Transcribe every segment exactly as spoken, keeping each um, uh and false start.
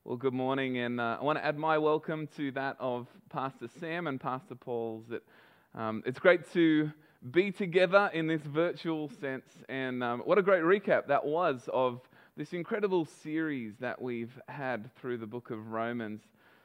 Well, good morning, and uh, I want to add my welcome to that of Pastor Sam and Pastor Paul's. That um, it's great to be together in this virtual sense, and um, what a great recap that was of this incredible series that we've had through the book of Romans.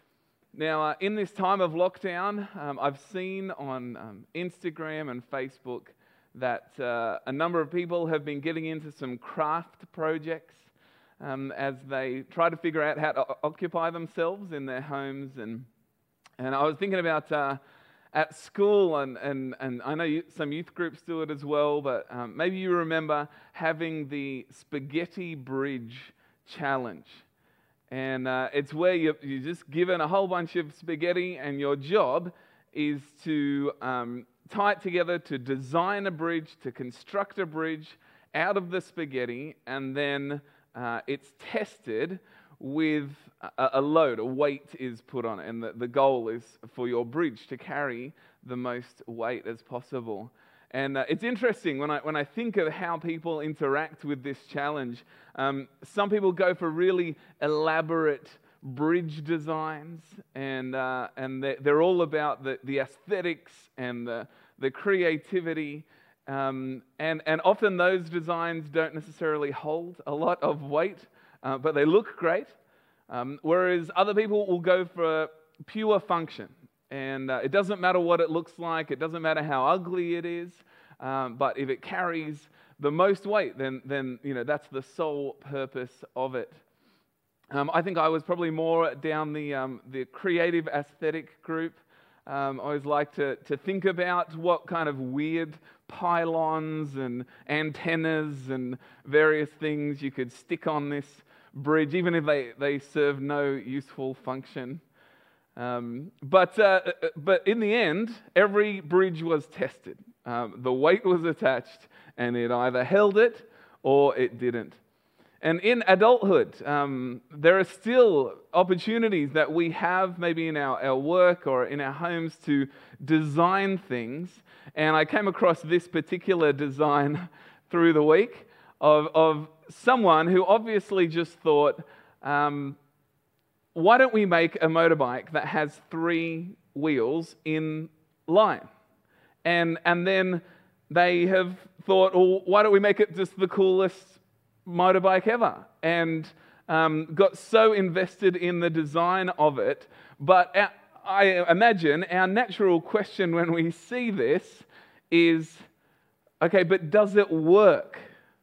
Now, uh, in this time of lockdown, um, I've seen on um, Instagram and Facebook that uh, a number of people have been getting into some craft projects um, as they try to figure out how to o- occupy themselves in their homes. And and I was thinking about uh, at school, and, and, and I know you, some youth groups do it as well, but um, maybe you remember having the Spaghetti Bridge Challenge. And uh, it's where you're, you're just given a whole bunch of spaghetti, and your job is to um, tie it together, to design a bridge, to construct a bridge out of the spaghetti, and then uh, it's tested with a, a load, a weight is put on it, and the, the goal is for your bridge to carry the most weight as possible. And uh, it's interesting when I when I think of how people interact with this challenge. Um, some people go for really elaborate bridge designs, and uh, and they're, they're all about the, the aesthetics and the the creativity. Um, and and often those designs don't necessarily hold a lot of weight, uh, but they look great. Um, whereas other people will go for pure function. And uh, it doesn't matter what it looks like, it doesn't matter how ugly it is, um, but if it carries the most weight, then, then you know that's the sole purpose of it. Um, I think I was probably more down the um, the creative aesthetic group. Um, I always like to, to think about what kind of weird pylons and antennas and various things you could stick on this bridge, even if they, they serve no useful function. Um, but uh, but in the end, every bridge was tested. Um, the weight was attached, and it either held it or it didn't. And in adulthood, um, there are still opportunities that we have, maybe in our, our work or in our homes, to design things. And I came across this particular design through the week of, of someone who obviously just thought, um, why don't we make a motorbike that has three wheels in line? And and then they have thought, well, why don't we make it just the coolest motorbike ever? And um, got so invested in the design of it. But our, I imagine our natural question when we see this is, okay, but does it work?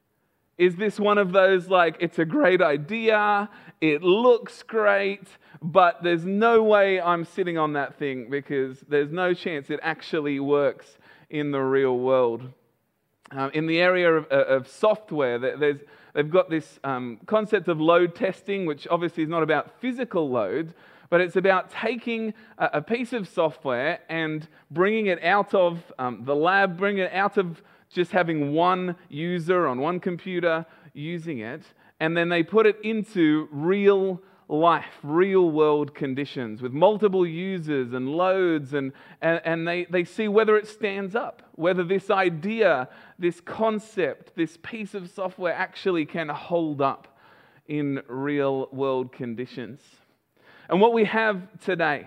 Is this one of those, like, it's a great idea, it looks great, but there's no way I'm sitting on that thing because there's no chance it actually works in the real world? Um, in the area of, of software, there's, they've got this um, concept of load testing, which obviously is not about physical load, but it's about taking a, a piece of software and bringing it out of um, the lab, bringing it out of just having one user on one computer using it, and then they put it into real life, real world conditions with multiple users and loads, and, and, and they, they see whether it stands up, whether this idea, this concept, this piece of software actually can hold up in real world conditions. And what we have today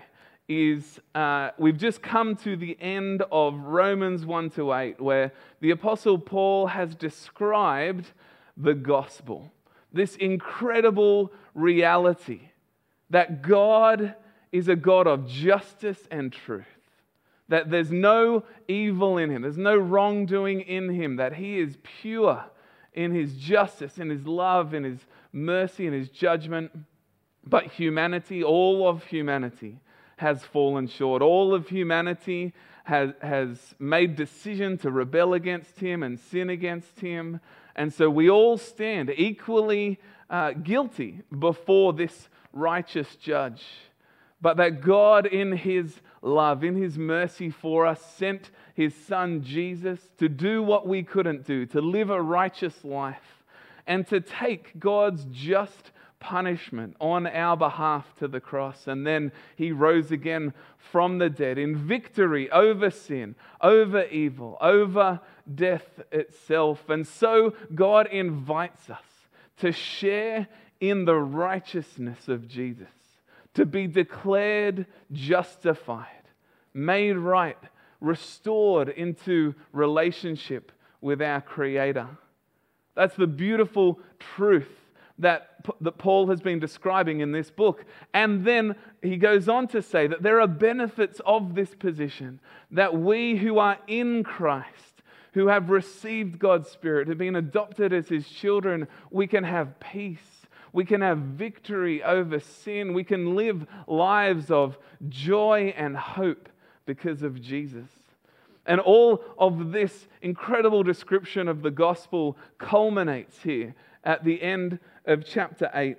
is uh, we've just come to the end of Romans one to eight, where the Apostle Paul has described the gospel, this incredible reality that God is a God of justice and truth, that there's no evil in Him, there's no wrongdoing in Him, that He is pure in His justice, in His love, in His mercy, in His judgment. But humanity, all of humanity, has fallen short. All of humanity has, has made decision to rebel against Him and sin against Him. And so we all stand equally uh, guilty before this righteous judge. But that God, in His love, in His mercy for us, sent His Son Jesus to do what we couldn't do, to live a righteous life, and to take God's just punishment on our behalf to the cross. And then He rose again from the dead in victory over sin, over evil, over death itself. And so God invites us to share in the righteousness of Jesus, to be declared justified, made right, restored into relationship with our Creator. That's the beautiful truth that, that Paul has been describing in this book. And then he goes on to say that there are benefits of this position, that we who are in Christ, who have received God's Spirit, have been adopted as His children, we can have peace. We can have victory over sin. We can live lives of joy and hope because of Jesus. And all of this incredible description of the gospel culminates here at the end of chapter eight,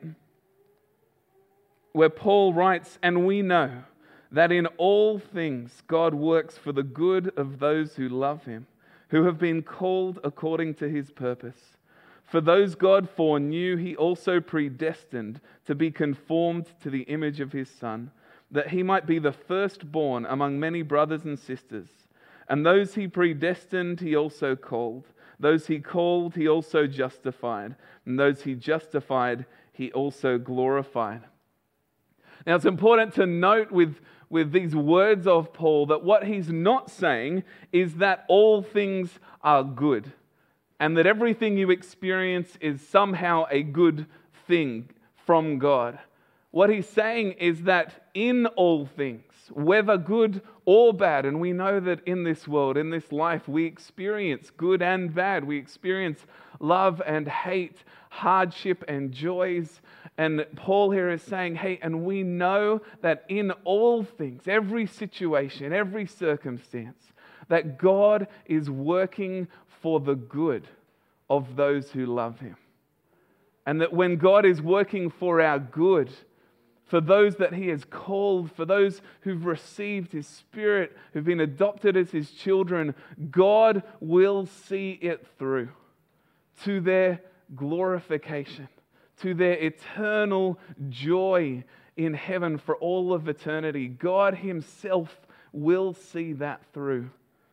where Paul writes, "And we know that in all things God works for the good of those who love Him, who have been called according to His purpose. For those God foreknew, He also predestined to be conformed to the image of His Son, that He might be the firstborn among many brothers and sisters. And those He predestined, He also called. Those He called, He also justified. And those He justified, He also glorified." Now it's important to note with, with these words of Paul that what he's not saying is that all things are good and that everything you experience is somehow a good thing from God. What he's saying is that in all things, whether good or bad, and we know that in this world, in this life, we experience good and bad. We experience love and hate, hardship and joys. And Paul here is saying, hey, and we know that in all things, every situation, every circumstance, that God is working for the good of those who love Him. And that when God is working for our good, for those that He has called, for those who've received His Spirit, who've been adopted as His children, God will see it through to their glorification, to their eternal joy in heaven for all of eternity. God Himself will see that through.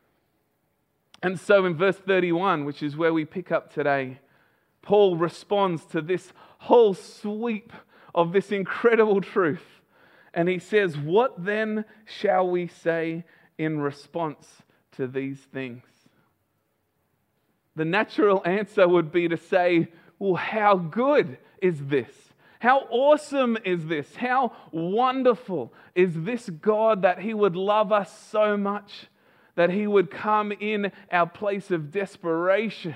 And so in verse thirty-one, which is where we pick up today, Paul responds to this whole sweep of this incredible truth. And he says, "What then shall we say in response to these things?" The natural answer would be to say, well, how good is this? How awesome is this? How wonderful is this God that He would love us so much, that He would come in our place of desperation.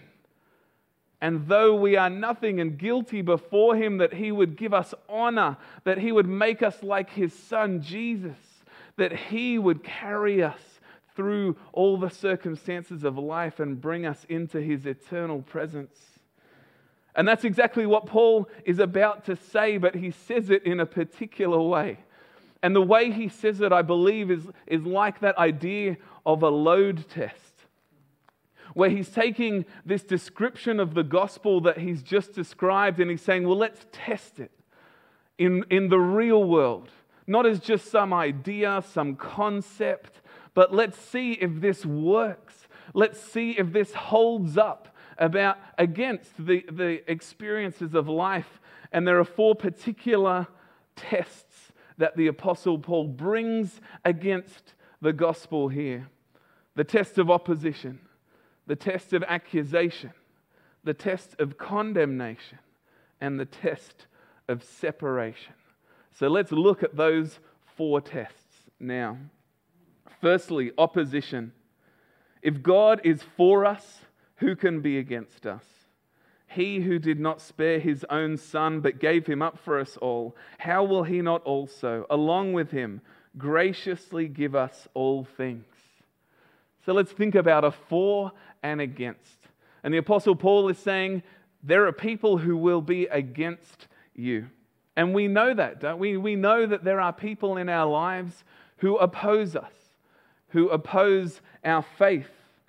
And though we are nothing and guilty before Him, that He would give us honor, that He would make us like His Son Jesus, that He would carry us through all the circumstances of life and bring us into His eternal presence. And that's exactly what Paul is about to say, but he says it in a particular way. And the way he says it, I believe, is, is like that idea of a load test, where he's taking this description of the gospel that he's just described and he's saying, well, let's test it in, in the real world. Not as just some idea, some concept, but let's see if this works. Let's see if this holds up about against the, the experiences of life. And there are four particular tests that the Apostle Paul brings against the gospel here. The test of opposition, the test of accusation, the test of condemnation, and the test of separation. So let's look at those four tests now. Firstly, opposition. If God is for us, who can be against us? He who did not spare His own Son, but gave Him up for us all, how will He not also, along with Him, graciously give us all things? So let's think about a for and against. And the Apostle Paul is saying, there are people who will be against you. And we know that, don't we? We know that there are people in our lives who oppose us, who oppose our faith.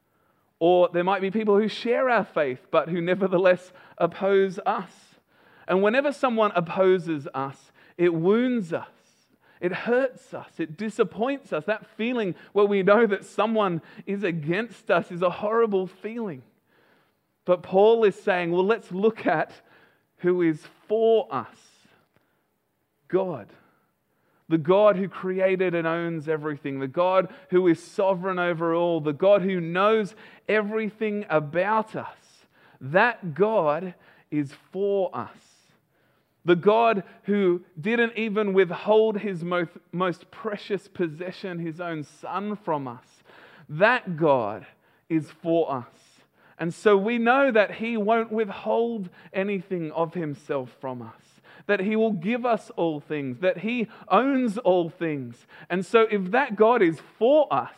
Or there might be people who share our faith, but who nevertheless oppose us. And whenever someone opposes us, it wounds us. It hurts us. It disappoints us. That feeling where we know that someone is against us is a horrible feeling. But Paul is saying, well, let's look at who is for us. God. The God who created and owns everything. The God who is sovereign over all. The God who knows everything about us. That God is for us. The God who didn't even withhold his most, most precious possession, his own Son, from us. That God is for us. And so we know that he won't withhold anything of himself from us. That he will give us all things. That he owns all things. And so if that God is for us,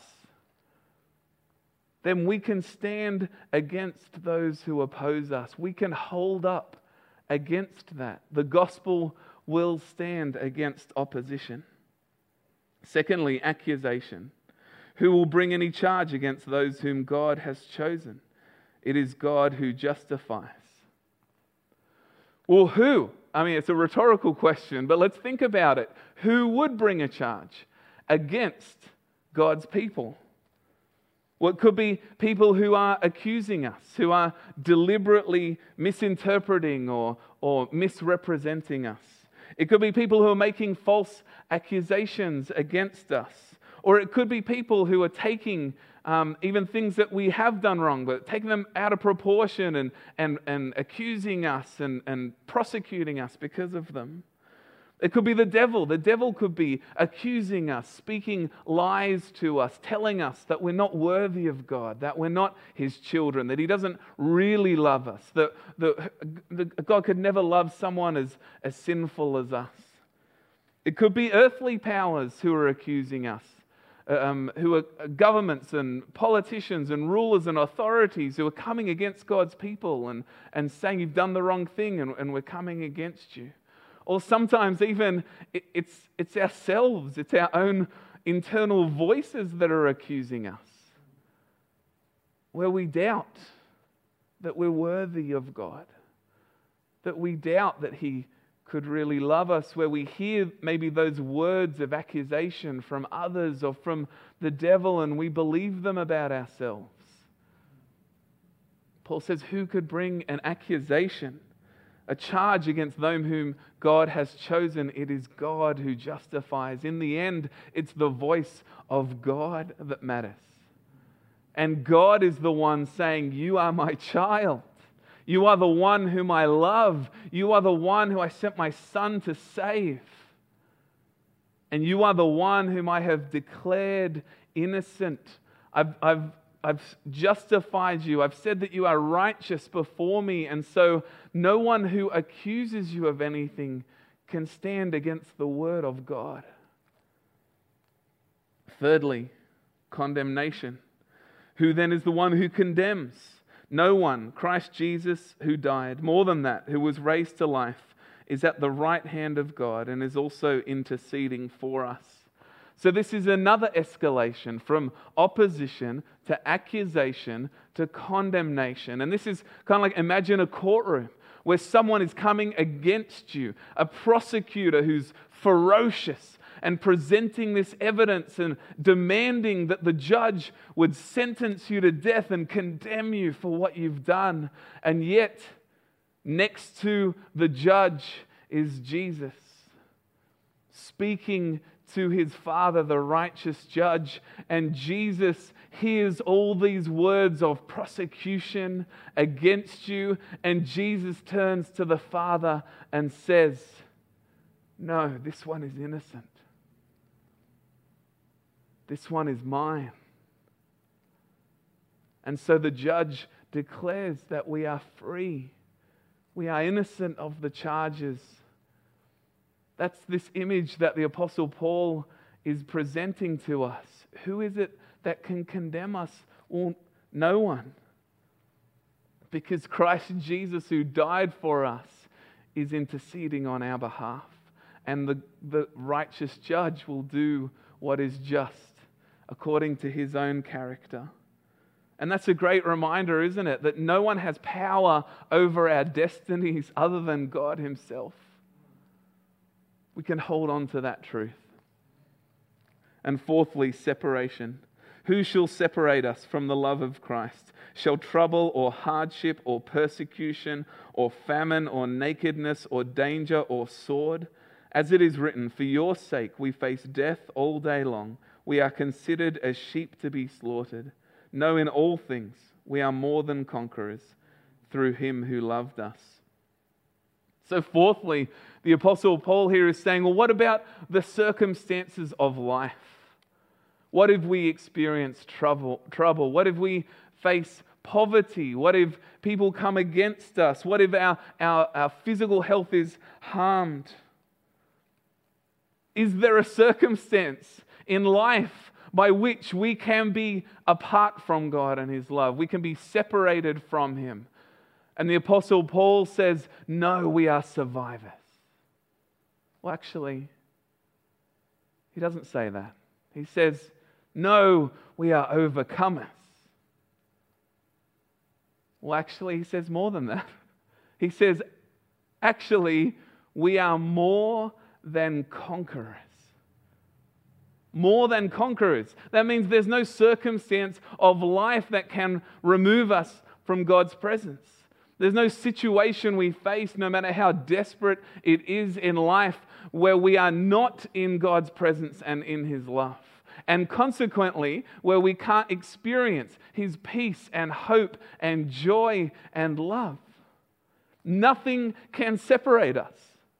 then we can stand against those who oppose us. We can hold up against that. The gospel will stand against opposition. Secondly, accusation. Who will bring any charge against those whom God has chosen? It is God who justifies. Well, who? I mean, it's a rhetorical question, but let's think about it. Who would bring a charge against God's people? Well, it could be people who are accusing us, who are deliberately misinterpreting or, or misrepresenting us. It could be people who are making false accusations against us. Or it could be people who are taking um, even things that we have done wrong, but taking them out of proportion and, and, and accusing us and, and prosecuting us because of them. It could be the devil. The devil could be accusing us, speaking lies to us, telling us that we're not worthy of God, that we're not his children, that he doesn't really love us, that, that, that God could never love someone as, as sinful as us. It could be earthly powers who are accusing us, um, who are governments and politicians and rulers and authorities who are coming against God's people and, and saying you've done the wrong thing and, and we're coming against you. Or sometimes even it's, it's ourselves, it's our own internal voices that are accusing us, where we doubt that we're worthy of God, that we doubt that he could really love us, where we hear maybe those words of accusation from others or from the devil and we believe them about ourselves. Paul says, who could bring an accusation? A charge against them whom God has chosen? It is God who justifies. In the end, it's the voice of God that matters. And God is the one saying, you are my child. You are the one whom I love. You are the one who I sent my Son to save. And you are the one whom I have declared innocent. I've, I've I've justified you. I've said that you are righteous before me. And so no one who accuses you of anything can stand against the word of God. Thirdly, condemnation. Who then is the one who condemns? No one. Christ Jesus, who died. More than that, who was raised to life, is at the right hand of God and is also interceding for us. So this is another escalation from opposition to accusation to condemnation. And this is kind of like, imagine a courtroom where someone is coming against you, a prosecutor who's ferocious and presenting this evidence and demanding that the judge would sentence you to death and condemn you for what you've done. And yet, next to the judge is Jesus, speaking to his Father, the righteous judge. And Jesus hears all these words of prosecution against you. And Jesus turns to the Father and says, no, this one is innocent. This one is mine. And so the judge declares that we are free. We are innocent of the charges. That's this image that the Apostle Paul is presenting to us. Who is it that can condemn us? Well, no one. Because Christ Jesus, who died for us, is interceding on our behalf. And the, the righteous judge will do what is just according to his own character. And that's a great reminder, isn't it? That no one has power over our destinies other than God himself. We can hold on to that truth. And fourthly, separation. Who shall separate us from the love of Christ? Shall trouble or hardship or persecution or famine or nakedness or danger or sword? As it is written, for your sake we face death all day long. We are considered as sheep to be slaughtered. No, in all things we are more than conquerors through him who loved us. So fourthly, the Apostle Paul here is saying, well, what about the circumstances of life? What if we experience trouble? Trouble? What if we face poverty? What if people come against us? What if our, our, our physical health is harmed? Is there a circumstance in life by which we can be apart from God and his love? We can be separated from him. And the Apostle Paul says, no, we are survivors. Well, actually, he doesn't say that. He says, no, we are overcomers. Well, actually, he says more than that. He says, actually, we are more than conquerors. More than conquerors. That means there's no circumstance of life that can remove us from God's presence. There's no situation we face, no matter how desperate it is in life, where we are not in God's presence and in his love. And consequently, where we can't experience his peace and hope and joy and love. Nothing can separate us.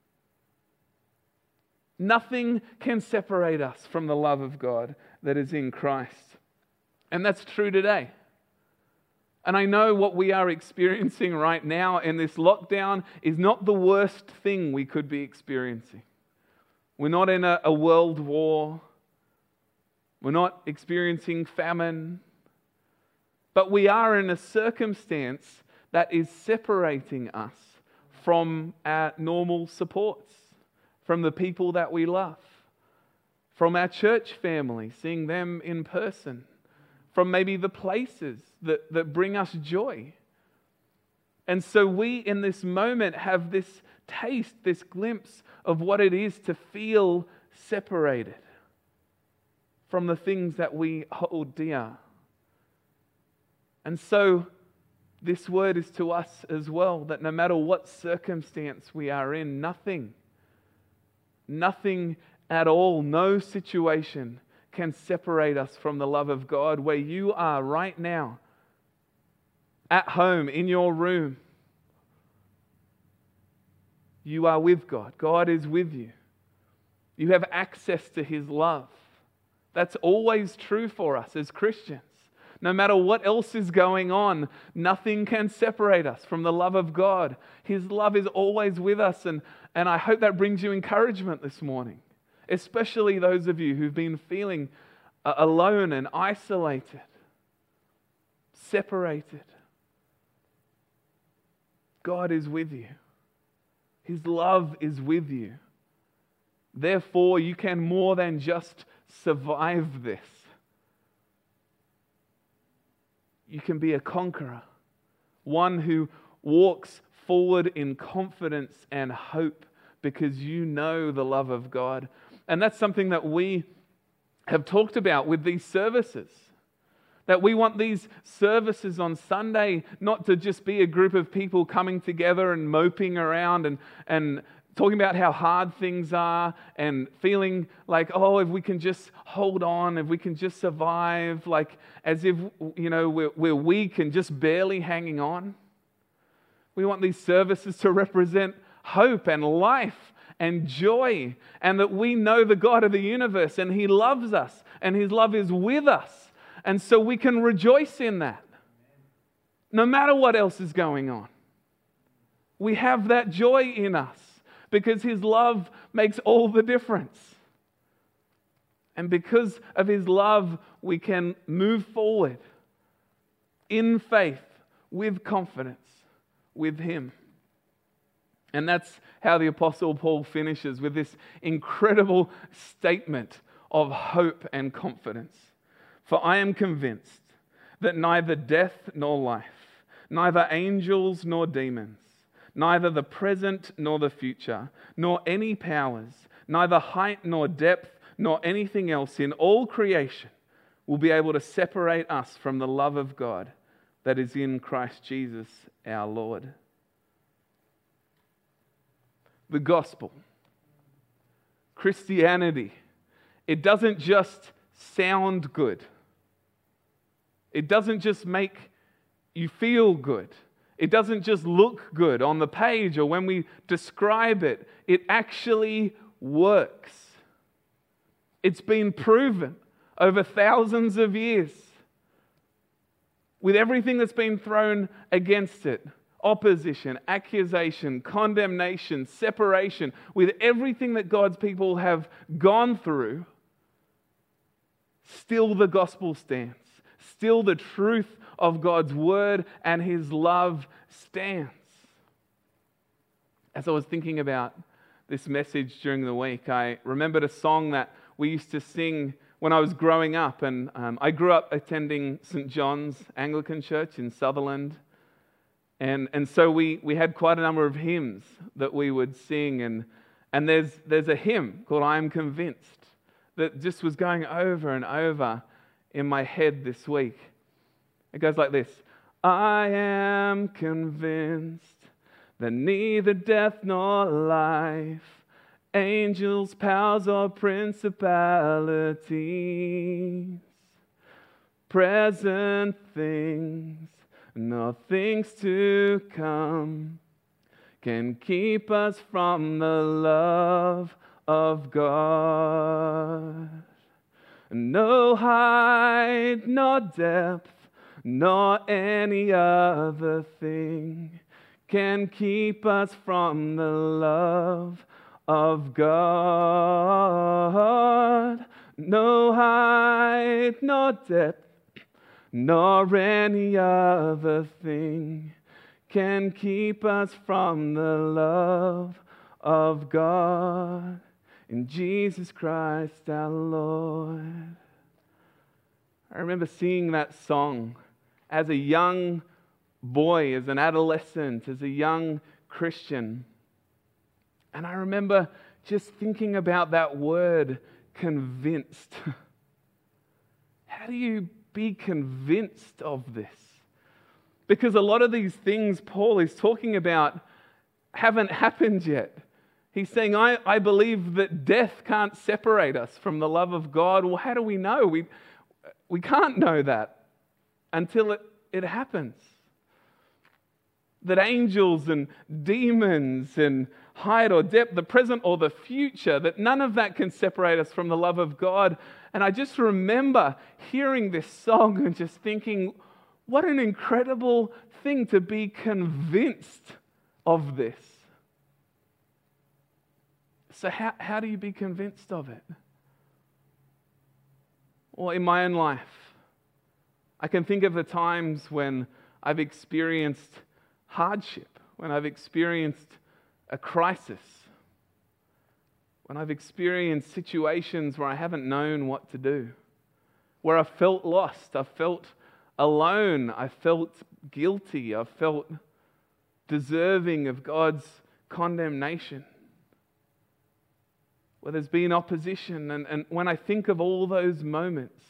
Nothing can separate us from the love of God that is in Christ. And that's true today. And I know what we are experiencing right now in this lockdown is not the worst thing we could be experiencing. We're not in a, a world war. We're not experiencing famine. But we are in a circumstance that is separating us from our normal supports, from the people that we love, from our church family, seeing them in person, from maybe the places that, that bring us joy. And so we, in this moment, have this taste, this glimpse of what it is to feel separated from the things that we hold dear. And so this word is to us as well, that no matter what circumstance we are in, nothing, nothing at all, no situation can separate us from the love of God. Where you are right now, at home, in your room, you are with God. God is with you. You have access to his love. That's always true for us as Christians. No matter what else is going on, nothing can separate us from the love of God. His love is always with us, and, and I hope that brings you encouragement this morning, especially those of you who've been feeling uh, alone and isolated, separated. God is with you. His love is with you. Therefore, you can more than just survive this. You can be a conqueror, one who walks forward in confidence and hope because you know the love of God. And that's something that we have talked about with these services. That we want these services on Sunday not to just be a group of people coming together and moping around and, and talking about how hard things are and feeling like, oh, if we can just hold on, if we can just survive, like as if, you know, we're, we're weak and just barely hanging on. We want these services to represent hope and life and joy, and that we know the God of the universe and he loves us and his love is with us. And so we can rejoice in that, no matter what else is going on. We have that joy in us because his love makes all the difference. And because of his love, we can move forward in faith, with confidence, with him. And that's how the Apostle Paul finishes, with this incredible statement of hope and confidence. For I am convinced that neither death nor life, neither angels nor demons, neither the present nor the future, nor any powers, neither height nor depth, nor anything else in all creation will be able to separate us from the love of God that is in Christ Jesus our Lord. The gospel, Christianity, it doesn't just sound good. It doesn't just make you feel good. It doesn't just look good on the page or when we describe it. It actually works. It's been proven over thousands of years with everything that's been thrown against it. Opposition, accusation, condemnation, separation, with everything that God's people have gone through, still the gospel stands. Still the truth of God's word and His love stands. As I was thinking about this message during the week, I remembered a song that we used to sing when I was growing up. And um, I grew up attending Saint John's Anglican Church in Sutherland. And and so we, we had quite a number of hymns that we would sing. And, and there's, there's a hymn called I Am Convinced that just was going over and over in my head this week. It goes like this. I am convinced that neither death nor life, angels, powers, or principalities, present things, nor things to come, can keep us from the love of God. No height, nor depth, nor any other thing can keep us from the love of God. No height, nor depth, nor any other thing can keep us from the love of God in Jesus Christ our Lord. I remember singing that song as a young boy, as an adolescent, as a young Christian. And I remember just thinking about that word, convinced. How do you be convinced of this? Because a lot of these things Paul is talking about haven't happened yet. He's saying, I, I believe that death can't separate us from the love of God. Well, how do we know? We, we can't know that until it, it happens. That angels and demons and height or depth, the present or the future, that none of that can separate us from the love of God. And I just remember hearing this song and just thinking, what an incredible thing to be convinced of this. So how, how do you be convinced of it? Well, in my own life, I can think of the times when I've experienced hardship, when I've experienced a crisis, when I've experienced situations where I haven't known what to do, where I felt lost, I felt alone, I felt guilty, I felt deserving of God's condemnation, where there's been opposition. And, and when I think of all those moments,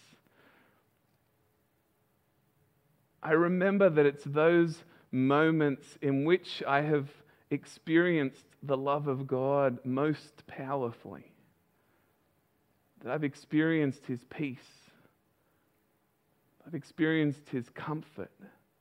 I remember that it's those moments in which I have experienced the love of God most powerfully, that I've experienced His peace, I've experienced His comfort,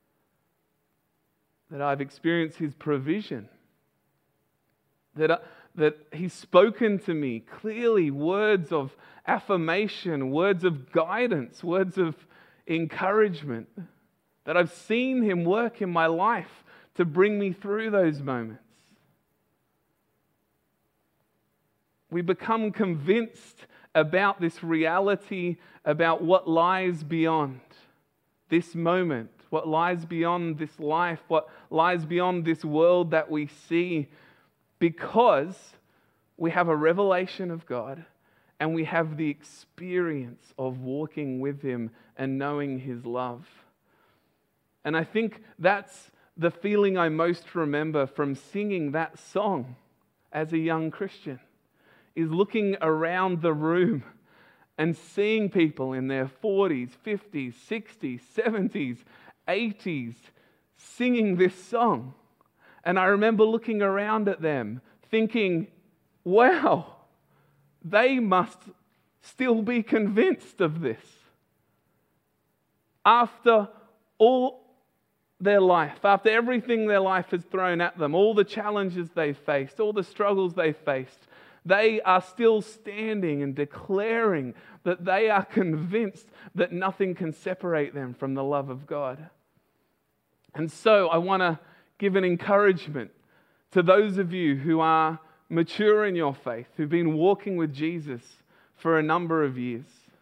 that I've experienced His provision, that, I, that He's spoken to me clearly words of affirmation, words of guidance, words of encouragement, that I've seen Him work in my life to bring me through those moments. We become convinced about this reality, about what lies beyond this moment, what lies beyond this life, what lies beyond this world that we see, because we have a revelation of God and we have the experience of walking with Him and knowing His love. And I think that's the feeling I most remember from singing that song as a young Christian, is looking around the room and seeing people in their forties, fifties, sixties, seventies, eighties singing this song. And I remember looking around at them thinking, wow, they must still be convinced of this. After all their life, after everything their life has thrown at them, all the challenges they faced, all the struggles they faced, they are still standing and declaring that they are convinced that nothing can separate them from the love of God. And so I want to give an encouragement to those of you who are mature in your faith, who've been walking with Jesus for a number of years.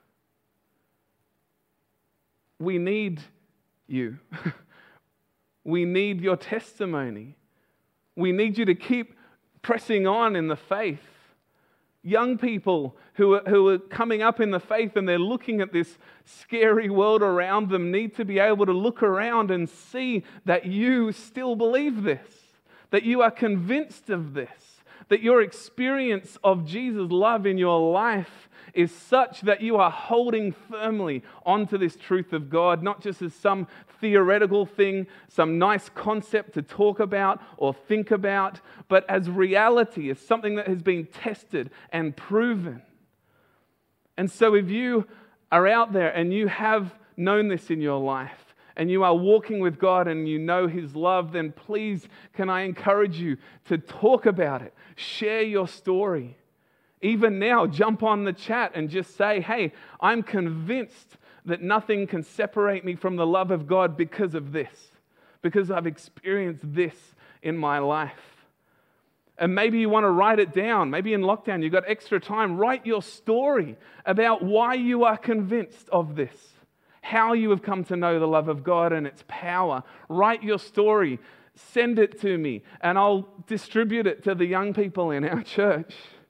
We need you. We need your testimony. We need you to keep pressing on in the faith. Young people who are, who are coming up in the faith and they're looking at this scary world around them need to be able to look around and see that you still believe this, that you are convinced of this, that your experience of Jesus' love in your life is such that you are holding firmly onto this truth of God, not just as some theoretical thing, some nice concept to talk about or think about, but as reality, as something that has been tested and proven. And so if you are out there and you have known this in your life, and you are walking with God and you know His love, then please, can I encourage you to talk about it, share your story. Even now, jump on the chat and just say, hey, I'm convinced that nothing can separate me from the love of God because of this, because I've experienced this in my life. And maybe you want to write it down. Maybe in lockdown you've got extra time. Write your story about why you are convinced of this, how you have come to know the love of God and its power. Write your story, send it to me, and I'll distribute it to the young people in our church.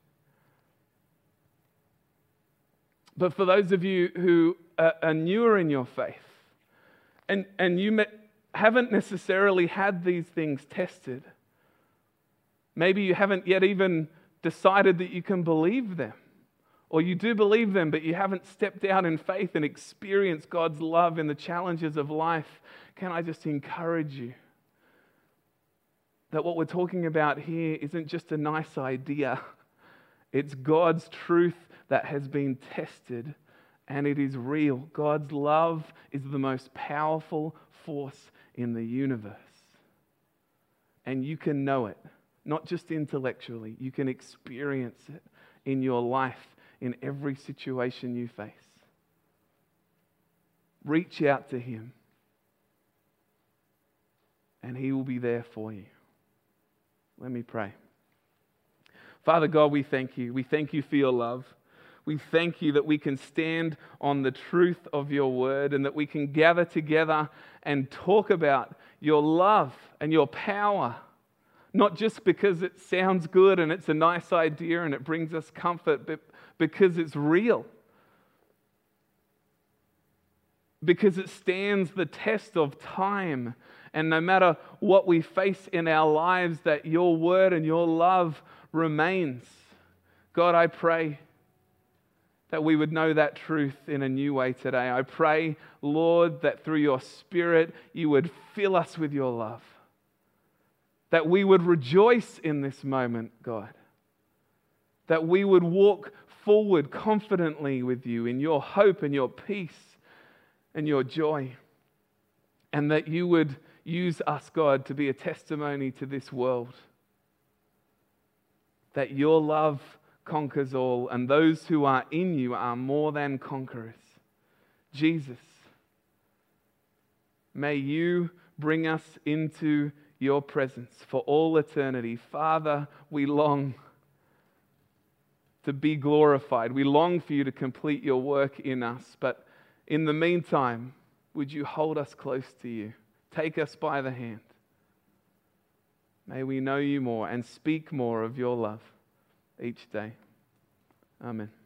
But for those of you who are newer in your faith, and, and you haven't necessarily had these things tested, maybe you haven't yet even decided that you can believe them, or you do believe them, but you haven't stepped out in faith and experienced God's love in the challenges of life, can I just encourage you that what we're talking about here isn't just a nice idea. It's God's truth that has been tested, and it is real. God's love is the most powerful force in the universe. And you can know it, not just intellectually. You can experience it in your life, in every situation you face. Reach out to Him, and He will be there for you. Let me pray. Father God, we thank you. We thank you for your love. We thank you that we can stand on the truth of your word and that we can gather together and talk about your love and your power, not just because it sounds good and it's a nice idea and it brings us comfort, but because it's real. Because it stands the test of time. And no matter what we face in our lives, that your word and your love remains. God, I pray that we would know that truth in a new way today. I pray, Lord, that through your Spirit, you would fill us with your love. That we would rejoice in this moment, God. That we would walk forward confidently with you in your hope and your peace and your joy. And that you would use us, God, to be a testimony to this world. That your love conquers all, and those who are in you are more than conquerors. Jesus, may you bring us into your presence for all eternity. Father, we long to be glorified. We long for you to complete your work in us, but in the meantime, would you hold us close to you? Take us by the hand. May we know you more and speak more of your love each day. Amen.